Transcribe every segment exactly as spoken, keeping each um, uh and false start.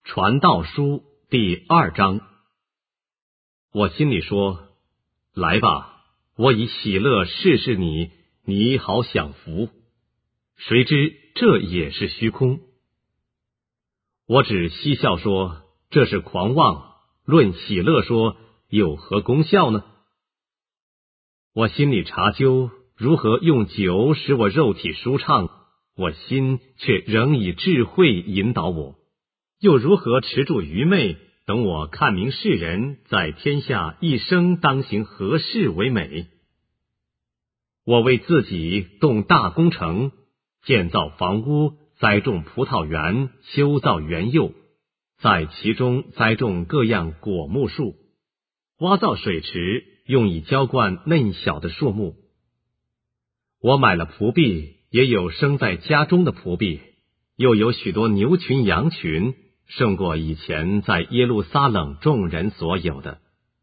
传道书第二章。我心里说，来吧，我以喜乐试试你，你好享福。谁知这也是虚空。我只嬉笑说，这是狂妄，论喜乐说，有何功效呢？我心里查究，如何用酒使我肉体舒畅，我心却仍以智慧引导我。又如何持住愚昧，等我看明世人在天下一生当行何事为美？我为自己动大工程，建造房屋，栽种葡萄园，修造园囿，在其中栽种各样果木树，挖造水池，用以浇灌嫩小的树木。我买了仆婢，也有生在家中的仆婢，又有许多牛群羊群，胜过以前在耶路撒冷众人所有的。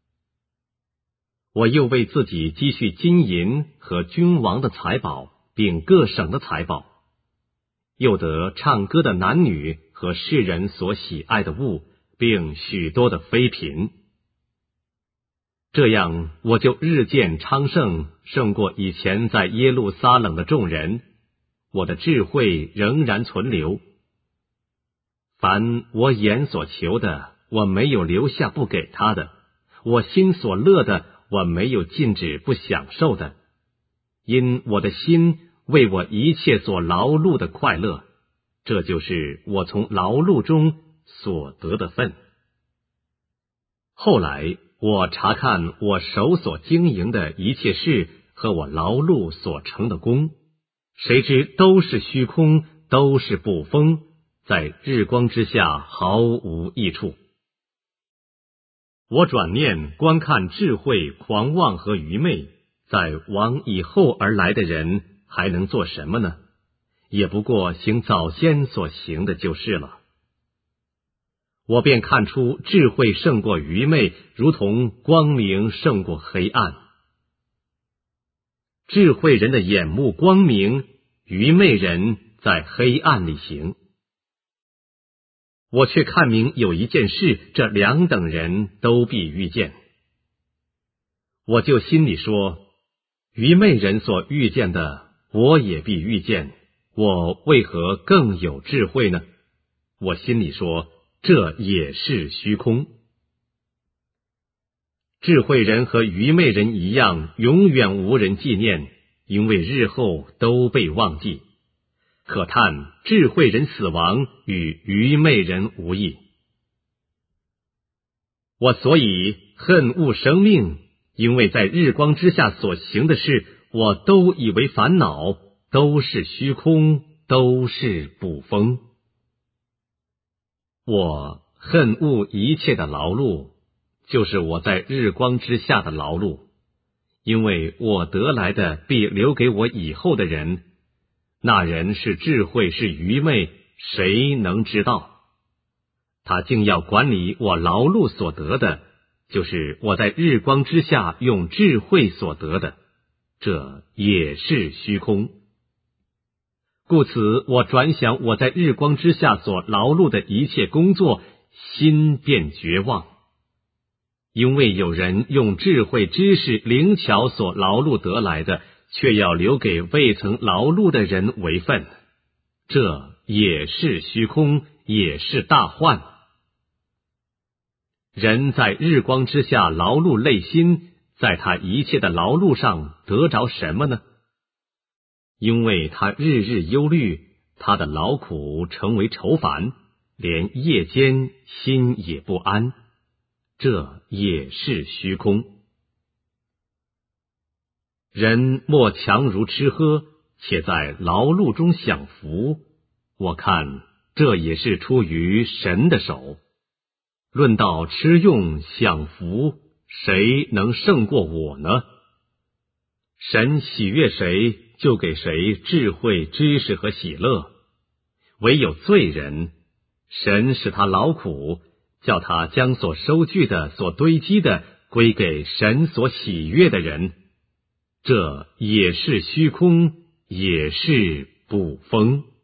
我又为自己积蓄金银和君王的财宝，并各省的财宝，又得唱歌的男女和世人所喜爱的物，并许多的妃嫔。这样我就日渐昌盛，胜过以前在耶路撒冷的众人，我的智慧仍然存留。凡我眼所求的，我没有留下不给他的；我心所乐的，我没有禁止不享受的。因我的心为我一切所劳碌的快乐，这就是我从劳碌中所得的分。后来我查看我手所经营的一切事和我劳碌所成的功，谁知都是虚空，都是捕风，在日光之下毫无益处。我转念观看智慧、狂妄和愚昧，在往以后而来的人还能做什么呢？也不过行早先所行的就是了。我便看出智慧胜过愚昧，如同光明胜过黑暗。智慧人的眼目光明，愚昧人在黑暗里行。我却看明有一件事，这两等人都必遇见。我就心里说，愚昧人所遇见的，我也必遇见，我为何更有智慧呢？我心里说，这也是虚空。智慧人和愚昧人一样，永远无人纪念，因为日后都被忘记。可叹智慧人死亡与愚昧人无异。我所以恨恶生命，因为在日光之下所行的事，我都以为烦恼，都是虚空，都是捕风。我恨恶一切的劳碌，就是我在日光之下的劳碌，因为我得来的必留给我以后的人。那人是智慧是愚昧，谁能知道？他竟要管理我劳碌所得的，就是我在日光之下用智慧所得的，这也是虚空。故此我转想我在日光之下所劳碌的一切工作，心便绝望。因为有人用智慧知识灵巧所劳碌得来的，却要留给未曾劳碌的人为分，这也是虚空，也是大患。人在日光之下劳碌累心，在他一切的劳碌上得着什么呢？因为他日日忧虑，他的劳苦成为愁烦，连夜间心也不安，这也是虚空。人莫强如吃喝，且在劳碌中享福，我看这也是出于神的手。论到吃用享福，谁能胜过我呢？神喜悦谁，就给谁智慧、知识和喜乐。唯有罪人，神使他劳苦，叫他将所收据的、所堆积的归给神所喜悦的人。这也是虚空，也是捕风。